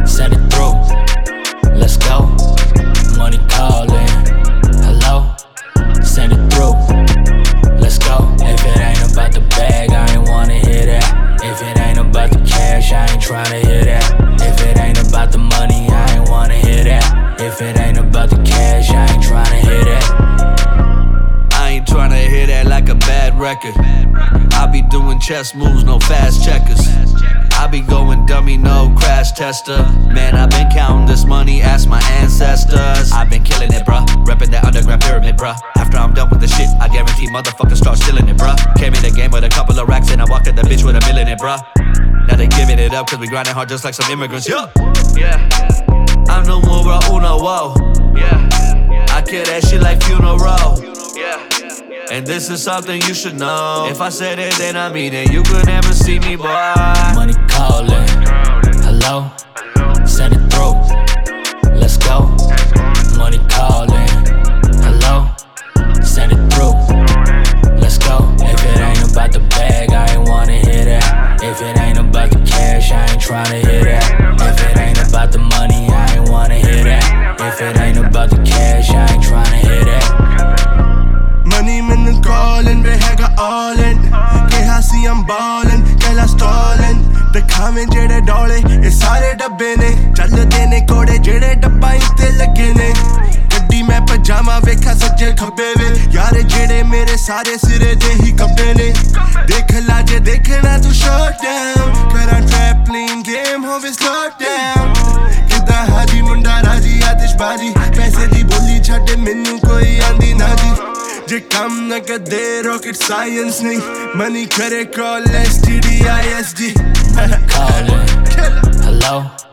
send it through. Let's go. Money calling. Hello, send it through. Let's go. If it ain't about the bag, I ain't wanna hear that. If it ain't about the cash, I ain't tryna hear that. If it ain't about the money, I ain't wanna hear that. If it ain't about the cash, I ain't tryna hear that. I ain't tryna hear that like a bad record. I be doing chess moves, no fast checkers. I be going dummy, no crash tester. Man, I been counting this money, ask my ancestors. I been killing it, bruh, reppin' that underground pyramid, bruh. After I'm done with the shit, I guarantee motherfuckers start stealing it, bruh. Came in the game with a couple of racks and I walked in the bitch with a mill in it, bruh. Now they giving it up cause we grinding hard just like some immigrants, yeah. I'm no more uno, whoa. I kill that shit like funeral. And this is something you should know. If I said it, then I mean it. You could never see me, boy. Money calling. Hello, send it through. Let's go. Money calling. Hello, send it through. Let's go. If it ain't about the bag, I ain't wanna hear that. If it ain't about the cash, I ain't tryna hear that. If it ain't about the money, I ain't wanna hear that. If it ain't about the cash, I ain't tryna hear that. Money ਮੈਨੂੰ calling, ਵੇ ਹੈਗਾ all in. ਕਿਹਾ ਸੀ I'm ballin', ਕਹਿਲਾ stallin'. ਦਿਖਾਵੇਂ ਜਿਹੜੇ ਡੋਲੇ, ਇਹ ਸਾਰੇ ਡੱਬੇ ਨੇ. ਚੱਲਦੇ ਨੇ ਕੋੜੇ ਜਿਹੜੇ ਡੱਬਾ ਤੇ ਲੱਗੇ ਨੇ. ਗੱਡੀ ਮੈਂ ਪਜਾਮਾ ਵੇਖਾ ਸੱਜੇ ਖੱਬੇ ਵੇ. ਯਾਰ ਜਿਹੜੇ ਮੇਰੇ ਸਾਰੇ ਸਿਰੇ ਦੇ ਹੀ ਕੱਬੇ ਨੇ. ਦੇਖ ਲਾ ਜੇ ਦੇਖਣਾ ਤੂੰ shut down. ਕਰਾਂ trampoline game ਹੋਵੇ slow down. ਕਿੱਦਾਂ ਹਾਜੀ ਮੁੰਡਾ ਰਾਜੀ ਆਤਿਸ਼ਬਾਜ਼ੀ. ਪੈਸੇ ਦੀ ਬੋਲੀ ਛੱਡ ਮੈਨੂੰ ਕੋਈ ਆਂਦੀ ਨਾ ਜੀ. ਜੇ ਕੰਮ ਨਾ ਕਰਦੇ rocket science ਨਹੀਂ. money credit call STD ISD. Calling. Hello.